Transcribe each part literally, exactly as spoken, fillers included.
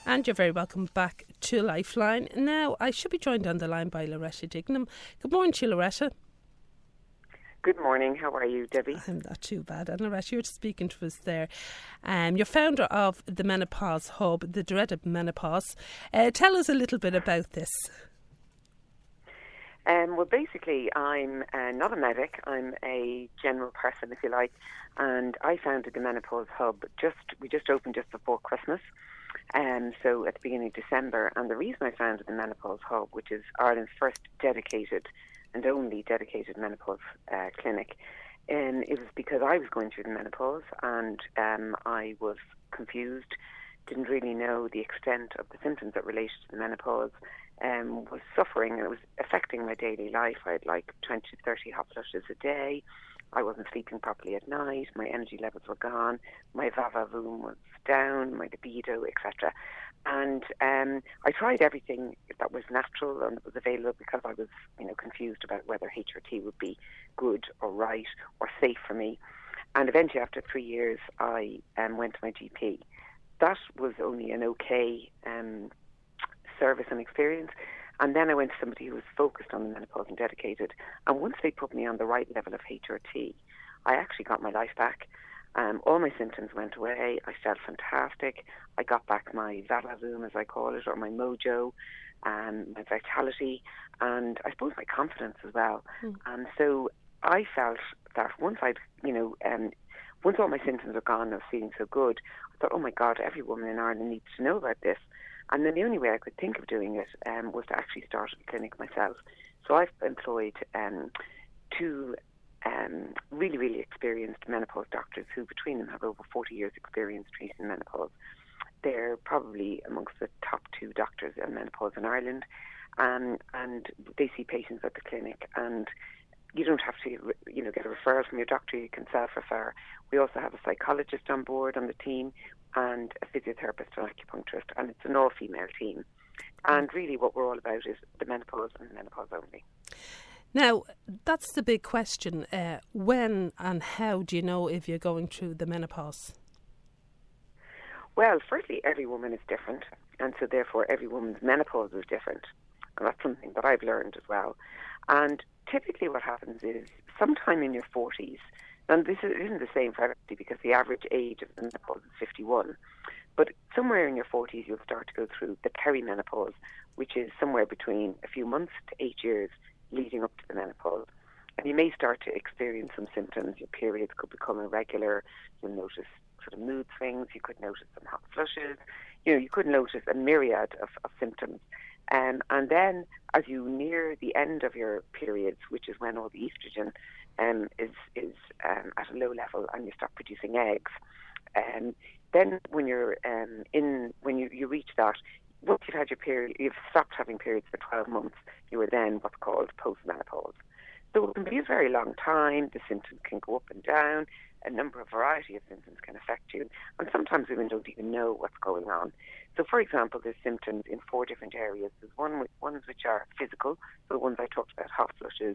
And you're very welcome back to Lifeline. Now, I should be joined on the line by Loretta Dignam. Good morning to you, Loretta. Good morning. How are you, Debbie? I'm not too bad. And Loretta, you're speaking to us there. Um, you're founder of the Menopause Hub, the dreaded menopause. Uh, tell us a little bit about this. Um, well, basically, I'm uh, not a medic. I'm a general person, if you like. And I founded the Menopause Hub. Just we just opened just before Christmas. Um, so at the beginning of December. And the reason I founded the Menopause Hub, which is Ireland's first dedicated and only dedicated menopause uh, clinic, um, it was because I was going through the menopause and um, I was confused, didn't really know the extent of the symptoms that related to the menopause, um, was suffering, and it was affecting my daily life. I had like twenty to thirty hot flushes a day. I wasn't sleeping properly at night. My energy levels were gone. My va-va-voom was down, my libido, et cetera. And um, I tried everything that was natural and that was available because I was, you know, confused about whether H R T would be good or right or safe for me. And eventually, after three years, I um, went to my G P. That was only an okay um, service and experience. And then I went to somebody who was focused on the menopause and dedicated. And once they put me on the right level of H R T, I actually got my life back. Um, all my symptoms went away. I felt fantastic. I got back my va-va-voom, as I call it, or my mojo, um, my vitality, and I suppose my confidence as well. Mm. And so I felt that once I'd, you know, um, once all my symptoms were gone and I was feeling so good, I thought, oh my God, every woman in Ireland needs to know about this. And then the only way I could think of doing it um, was to actually start a clinic myself. So I've employed um, two um, really, really experienced menopause doctors who between them have over forty years experience treating menopause. They're probably amongst the top two doctors in menopause in Ireland. Um, and they see patients at the clinic, and you don't have to, you know, get a referral from your doctor. You can self-refer. We also have a psychologist on board on the team, and a physiotherapist and acupuncturist, and it's an all-female team. And really what we're all about is the menopause and the menopause only. Now, that's the big question. Uh, when and how do you know if you're going through the menopause? Well, firstly, every woman is different, and so therefore every woman's menopause is different. And that's something that I've learned as well. And typically what happens is sometime in your forties, and this isn't the same for everybody because the average age of the menopause is fifty-one, but somewhere in your forties you'll start to go through the perimenopause, which is somewhere between a few months to eight years leading up to the menopause. And you may start to experience some symptoms. Your periods could become irregular. You'll notice sort of mood swings. You could notice some hot flushes. You know, you could notice a myriad of, of symptoms. Um, and then as you near the end of your periods, which is when all the estrogen um, is, is um, at a low level and you start producing eggs, um, then when you're um, in, when you, you reach that, once you've had your period, you've stopped having periods for twelve months, you are then what's called postmenopause. So it can be a very long time. The symptoms can go up and down. A number of variety of symptoms can affect you. And sometimes women don't even know what's going on. So, for example, there's symptoms in four different areas. There's one with, ones which are physical, so the ones I talked about, hot flushes,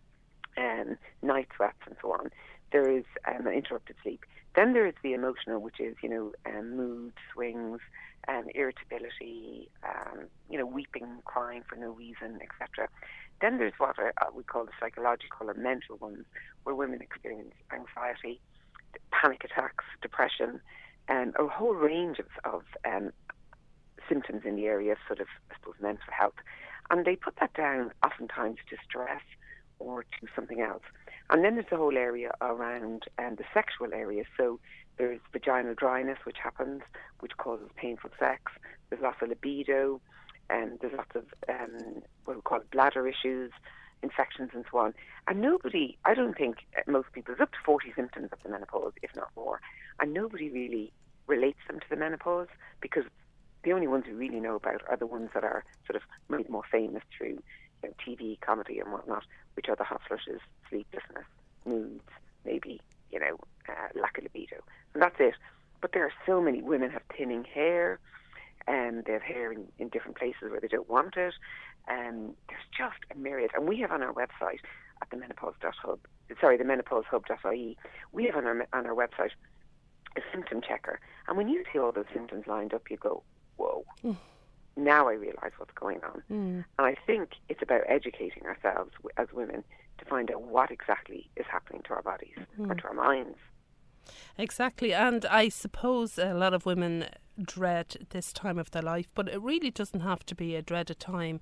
um, night sweats and so on. There is um, interrupted sleep. Then there is the emotional, which is, you know, um, mood swings, um, irritability, um, you know, weeping, crying for no reason, et cetera. Then there's what are, uh, we call the psychological or mental ones, where women experience anxiety, panic attacks, depression, and a whole range of, of um, symptoms in the area of sort of, I suppose, mental health. And they put that down oftentimes to stress or to something else. And then there's the whole area around um, the sexual area. So there's vaginal dryness, which happens, which causes painful sex. There's lots of libido, and there's lots of um, what we call bladder issues, infections and so on. And nobody, I don't think most people, there's up to forty symptoms of the menopause, if not more. And nobody really relates them to the menopause because the only ones we really know about are the ones that are sort of made more famous through, you know, T V, comedy and whatnot, which are the hot flushes, sleeplessness, moods, maybe, you know, uh, lack of libido. And that's it. But there are so many women have thinning hair, and they have hair in, in different places where they don't want it. Um, there's just a myriad. And we have on our website at the menopause dot hub, sorry, the menopause hub dot I E, we have on our, on our website a symptom checker. And when you see all those symptoms lined up, you go, whoa, mm. now I realise what's going on. Mm. And I think it's about educating ourselves as women to find out what exactly is happening to our bodies mm. or to our minds. Exactly, and I suppose a lot of women dread this time of their life, but it really doesn't have to be a dreaded time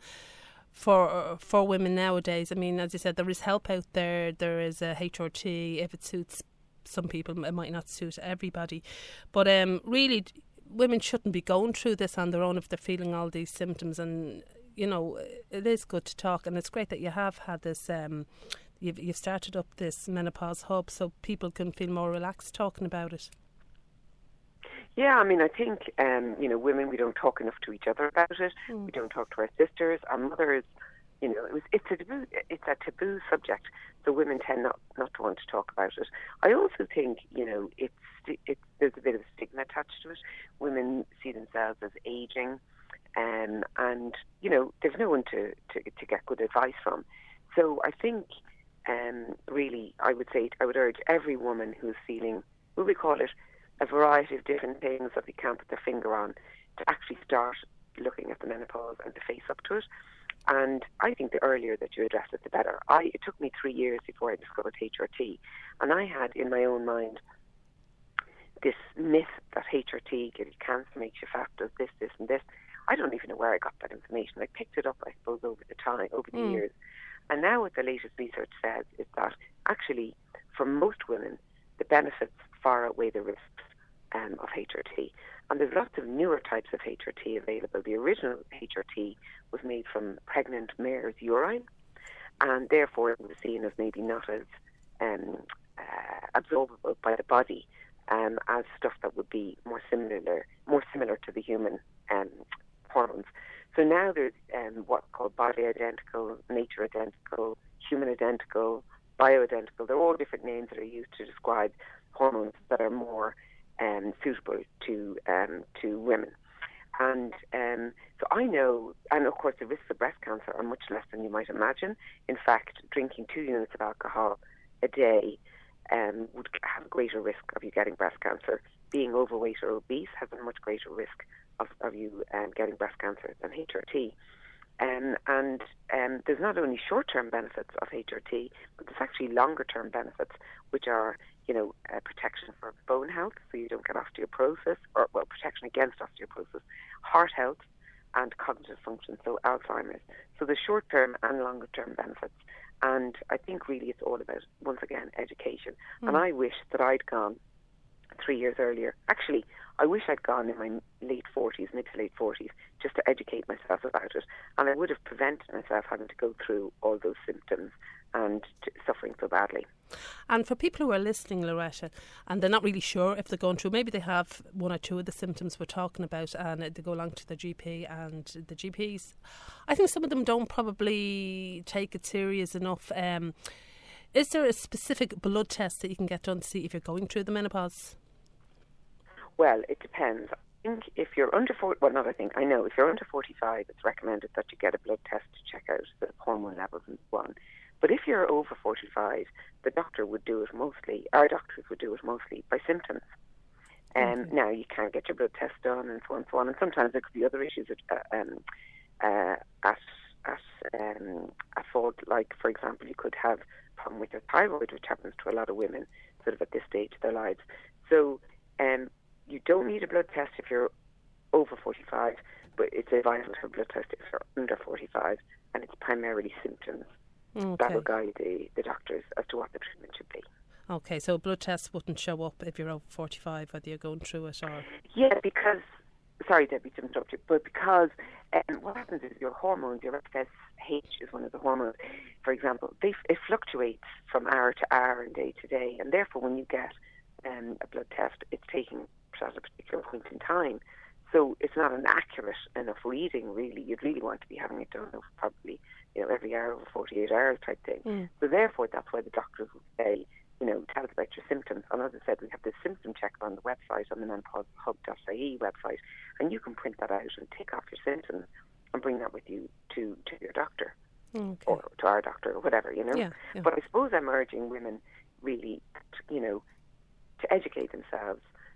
for for women nowadays. I mean, as you said, there is help out there. There is a H R T. If it suits some people, it might not suit everybody. But um, really, women shouldn't be going through this on their own if they're feeling all these symptoms. And, you know, it is good to talk, and it's great that you have had this... Um, You've, you've started up this menopause hub so people can feel more relaxed talking about it. Yeah, I mean, I think, um, you know, women, we don't talk enough to each other about it. Mm. We don't talk to our sisters, our mothers. You know, it was, it's a taboo, it's a taboo subject, so women tend not, not to want to talk about it. I also think, you know, it's, it's there's a bit of a stigma attached to it. Women see themselves as aging, um, and, you know, there's no one to, to, to get good advice from. So I think... Um, really, I would say, I would urge every woman who's feeling, what we call it, a variety of different things that they can't put their finger on, to actually start looking at the menopause and to face up to it. And I think the earlier that you address it, the better. I, it took me three years before I discovered H R T, and I had in my own mind this myth that H R T gives you cancer, makes you fat, does this, this, and this. I don't even know where I got that information. I picked it up, I suppose, over the time, over the mm. years. And now what the latest research says is that actually, for most women, the benefits far outweigh the risks um, of H R T. And there's lots of newer types of H R T available. The original H R T was made from pregnant mare's urine, and therefore it was seen as maybe not as um, uh, absorbable by the body um, as stuff that would be more similar, more similar to the human um, hormones. So now there's um, what's called body identical, nature identical, human identical, bioidentical. They're all different names that are used to describe hormones that are more um, suitable to um, to women. And um, so I know, and of course the risks of breast cancer are much less than you might imagine. In fact, drinking two units of alcohol a day um, would have a greater risk of you getting breast cancer. Being overweight or obese has a much greater risk of, of you um, getting breast cancer than H R T. Um, and um, there's not only short-term benefits of H R T, but there's actually longer-term benefits, which are, you know, uh, protection for bone health, so you don't get osteoporosis, or, well, protection against osteoporosis, heart health, and cognitive function, so Alzheimer's. So the short-term and longer-term benefits. And I think really it's all about, once again, education. Mm. And I wish that I'd gone three years earlier. Actually, I wish I'd gone in my late forties, mid to late forties, just to educate myself about it. And I would have prevented myself having to go through all those symptoms and t- suffering so badly. And for people who are listening, Loretta, and they're not really sure if they're going through, maybe they have one or two of the symptoms we're talking about and they go along to the G P, and the G Ps, I think some of them don't probably take it serious enough. Um, is there a specific blood test that you can get done to see if you're going through the menopause? Well, it depends. I think if you're under forty, well, not I think, I know, if you're under forty-five, it's recommended that you get a blood test to check out the hormone levels and so on. But if you're over forty-five, the doctor would do it mostly, our doctors would do it mostly by symptoms. Um, mm-hmm. Now, you can't get your blood test done and so on and so on. And sometimes there could be other issues at, uh, um, uh, at, at, um, at fault. Like, for example, you could have a problem with your thyroid, which happens to a lot of women sort of at this stage of their lives. So um, you don't need a blood test if you're over forty-five, but it's advisable to have a blood test if you're under forty-five, and it's primarily symptoms. Okay. That will guide the, the doctors as to what the treatment should be. Okay, so a blood test wouldn't show up if you're over forty-five, whether you're going through it or... Yeah, because, sorry Debbie to interrupt you, but because um, what happens is your hormones, your F S H is one of the hormones, for example, they, it fluctuates from hour to hour and day to day, and therefore when you get um, a blood test, it's taking at a particular point in time. So it's not an accurate enough reading, really. You'd really want to be having it done over probably, you know, every hour over forty-eight hours type thing. Mm. So therefore, that's why the doctors would say, you know, tell us about your symptoms. And as I said, we have this symptom checker on the website, on the menopause hub dot I E website, and you can print that out and tick off your symptoms and bring that with you to, to your doctor. Okay. Or to our doctor or whatever, you know. Yeah, yeah. But I suppose I'm urging women really, to, you know, to educate themselves,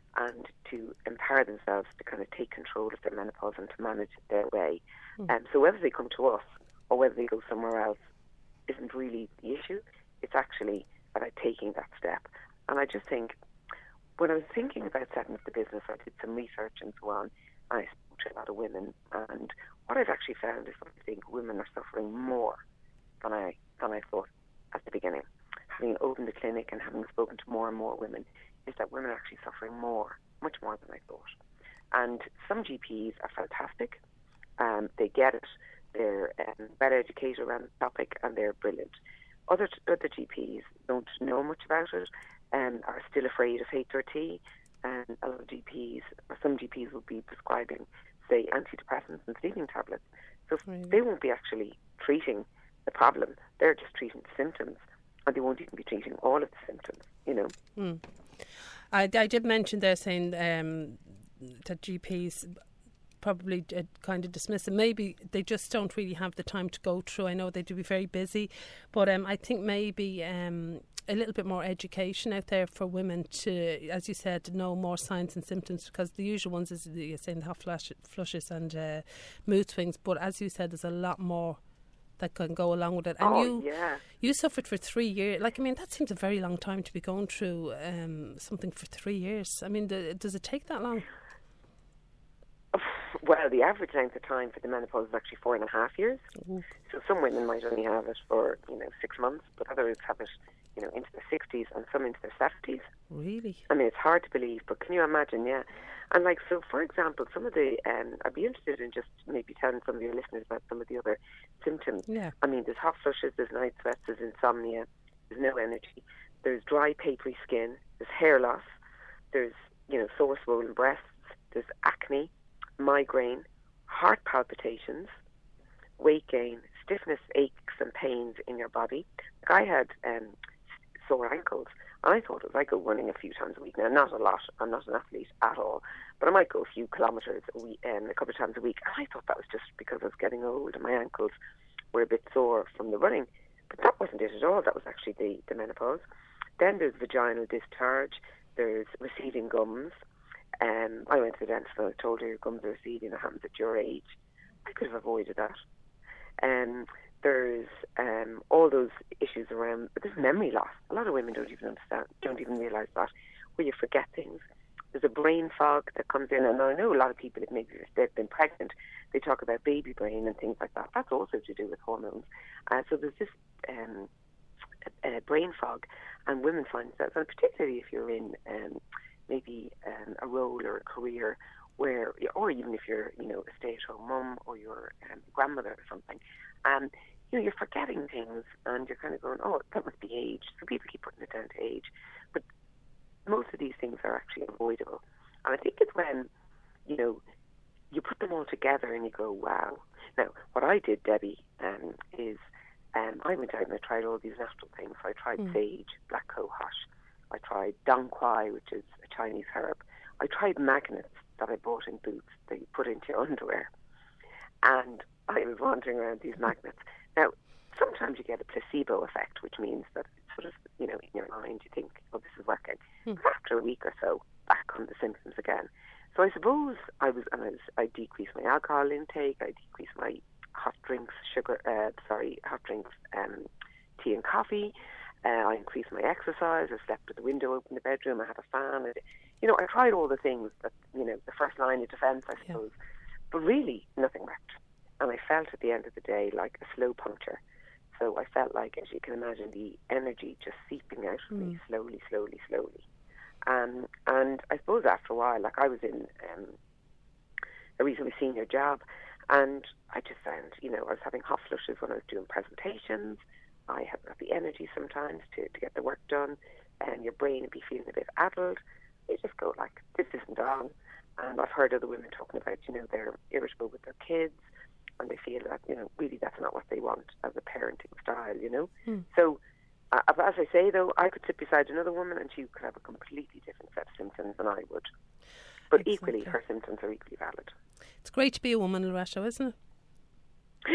and to empower themselves to kind of take control of their menopause and to manage it their way. Mm. Um, so whether they come to us or whether they go somewhere else isn't really the issue. It's actually about taking that step. And I just think, when I was thinking about setting up the business, I did some research and so on. I spoke to a lot of women, and what I've actually found is I think women are suffering more than I than I thought at the beginning. Having opened the clinic and having spoken to more and more women, is that women are actually suffering more, much more than I thought. And some G Ps are fantastic. Um, they get it. They're um, well educated around the topic, and they're brilliant. Other other G Ps don't know much about it and are still afraid of H R T. And a lot of G Ps, or some G Ps, will be prescribing, say, antidepressants and sleeping tablets. So really? They won't be actually treating the problem. They're just treating the symptoms, and they won't even be treating all of the symptoms, you know. Mm. I, I did mention there saying um, that G Ps probably uh, kind of dismiss it. Maybe they just don't really have the time to go through. I know they do be very busy, but um, I think maybe um, a little bit more education out there for women to, as you said, know more signs and symptoms, because the usual ones is you're saying the hot flush, flushes and uh, mood swings, but as you said, there's a lot more that can go along with it. And oh, you yeah. you suffered for three years. Like, I mean, that seems a very long time to be going through um, something for three years. I mean, do, does it take that long? Well, the average length of time for the menopause is actually four and a half years. Ooh. So some women might only have it for, you know, six months, but others have it, you know, into their sixties and some into their seventies. Really? I mean, it's hard to believe, but can you imagine? Yeah. And like, so for example, some of the, um, I'd be interested in just maybe telling some of your listeners about some of the other symptoms. Yeah. I mean, there's hot flushes, there's night sweats, there's insomnia, there's no energy, there's dry, papery skin, there's hair loss, there's, you know, sore, swollen breasts, there's acne, migraine, heart palpitations, weight gain, stiffness, aches and pains in your body. Like I had um, sore ankles, and I thought it was, I go running a few times a week. Now, not a lot, I'm not an athlete at all, but I might go a few kilometres a week, um, a couple of times a week, and I thought that was just because I was getting old and my ankles were a bit sore from the running. But that wasn't it at all. That was actually the, the menopause. Then there's vaginal discharge, there's receding gums. Um, I went to the dentist and I told her your gums are receding, it happens at your age. I could have avoided that. Um, there's um, all those issues around, but there's memory loss. A lot of women don't even understand, don't even realise that, where you forget things. There's a brain fog that comes in, and I know a lot of people, if maybe they've been pregnant, they talk about baby brain and things like that. That's also to do with hormones. Uh, so there's this um, uh, brain fog, and women find that, and particularly if you're in um, maybe um, a role or a career where, or even if you're, you know, a stay-at-home mum or you're um, a grandmother or something, um, you know, you're forgetting things and you're kind of going, oh, that must be age. So people keep putting it down to age. But most of these things are actually avoidable. And I think it's when, you know, you put them all together and you go, wow. Now, what I did, Debbie, um, is um, I went out and I tried all these natural things. So I tried mm. sage, black cohosh. I tried dong quai, which is a Chinese herb. I tried magnets that I bought in boots that you put into your underwear. And I was wandering around these magnets. Now, sometimes you get a placebo effect, which means that it's sort of, you know, in your mind you think, oh, this is working. Hmm. But after a week or so, back on the symptoms again. So I suppose I was, and I, was, I decreased my alcohol intake, I decreased my hot drinks, sugar, uh, sorry, hot drinks, um, tea and coffee. Uh, I increased my exercise. I slept with the window open in the bedroom. I had a fan. I, you know, I tried all the things that, you know, the first line of defence, I suppose. Yeah. But really, nothing worked. And I felt at the end of the day like a slow puncture. So I felt like, as you can imagine, the energy just seeping out of mm. me slowly, slowly, slowly. Um, and I suppose after a while, like I was in um, a reasonably senior job, and I just found, you know, I was having hot flushes when I was doing presentations. I haven't got the energy sometimes to, to get the work done, and your brain would be feeling a bit addled. You just go like, this isn't on. And I've heard other women talking about, you know, they're irritable with their kids, and they feel that, you know, really that's not what they want as a parenting style, you know. Mm. So, uh, as I say, though, I could sit beside another woman and she could have a completely different set of symptoms than I would. But exactly. Equally, her symptoms are equally valid. It's great to be a woman, Loretta, isn't it?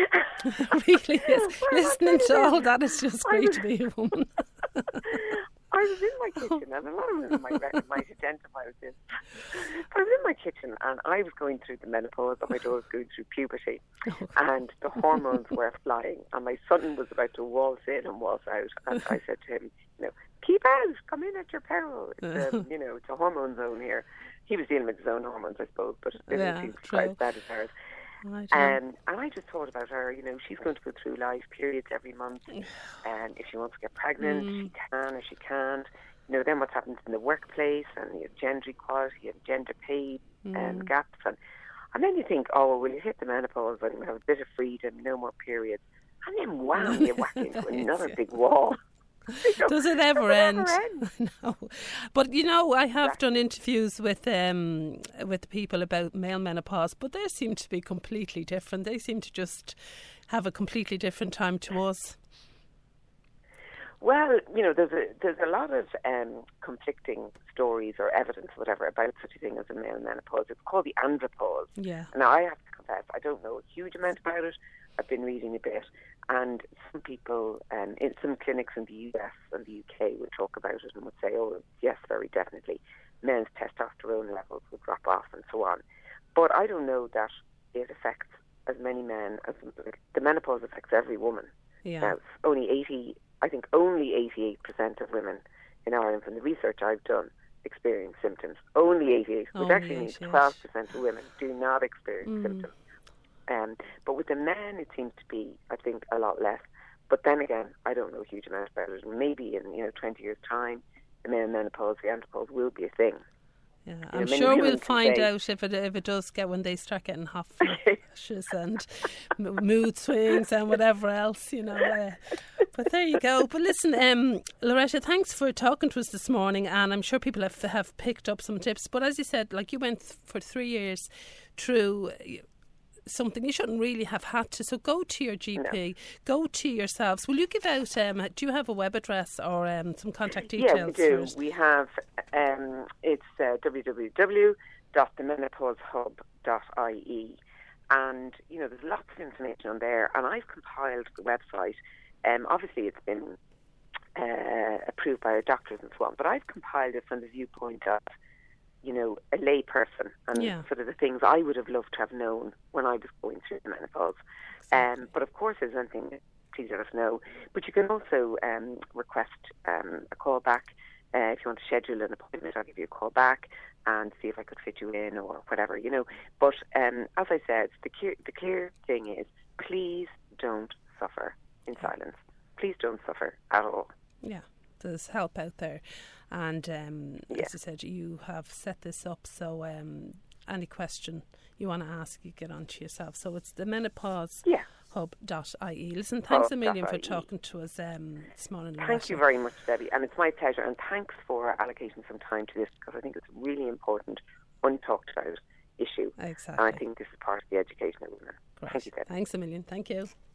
It really is. Listening to all that, it's just great to be a woman. I was in my kitchen, and a lot of women might, might identify with this. But I was in my kitchen, and I was going through the menopause, and my daughter was going through puberty, oh. and the hormones were flying, and my son was about to waltz in and waltz out, and I said to him, you know, keep out, come in at your peril. It's a, you know, it's a hormone zone here. He was dealing with his own hormones, I suppose, but it didn't seem quite as bad as hers. Right, yeah. um, and I just thought about her, you know, she's going to go through life, periods every month, and if she wants to get pregnant, mm. she can or she can't. You know, then what happens in the workplace, and you have gender equality and gender pay mm. and gaps. And, and then you think, oh, well, you hit the menopause and you have a bit of freedom, no more periods. And then, wow, you whack into another big wall. Does it ever end? end? No, but you know, I have yeah. done interviews with um with people about male menopause, but they seem to be completely different. They seem to just have a completely different time to us. Well, you know, there's a there's a lot of um, conflicting stories or evidence, or whatever, about such a thing as a male menopause. It's called the andropause. Yeah. Now, I have to confess, I don't know a huge amount about it. I've been reading a bit, and some people, um, in some clinics in the U S and the U K would talk about it and would say, oh, yes, very definitely, men's testosterone levels will drop off and so on. But I don't know that it affects as many men as the menopause affects every woman. Yeah. Now, it's only eighty, I think only eighty-eight percent of women in Ireland, from the research I've done, experience symptoms. Only eighty-eight, which only actually means twelve percent of women do not experience mm. symptoms. Um, but with the men, it seems to be, I think, a lot less. But then again, I don't know a huge amount about it. Maybe in, you know, twenty years' time, the male menopause, the andropause will be a thing. Yeah, you I'm know, sure we'll find say, out if it if it does get, when they start getting hot flushes and mood swings and whatever else, you know. Uh, but there you go. But listen, um, Loretta, thanks for talking to us this morning, and I'm sure people have have picked up some tips. But as you said, like, you went th- for three years through something you shouldn't really have had to. So go to your G P, no. go to yourselves. Will you give out, um, do you have a web address or um, some contact details? Yeah, we do. First? We have, um, it's uh, w w w dot the menopause hub dot i e, and, you know, there's lots of information on there, and I've compiled the website. Um, obviously, it's been uh, approved by our doctors and so on, but I've compiled it from the viewpoint of, you know, a lay person, and yeah. sort of the things I would have loved to have known when I was going through the menopause. Exactly. Um, but of course, if there's anything, please let us know. But you can also um, request um, a call back. Uh, if you want to schedule an appointment, I'll give you a call back and see if I could fit you in or whatever, you know. But um, as I said, the clear, the clear thing is, please don't suffer in silence. Please don't suffer at all. Yeah, there's help out there. And um, yeah. as I said, you have set this up, so um, any question you want to ask, you get on to yourself. So it's the menopause yeah. hub dot i e. Listen, thanks hub. a million for I E. talking to us um, this morning. Thank Loretta. you very much, Debbie, and it's my pleasure. And thanks for allocating some time to this, because I think it's a really important, untalked about issue. Exactly. And I think this is part of the education of women. Great. Thank you, Debbie. Thanks a million. Thank you.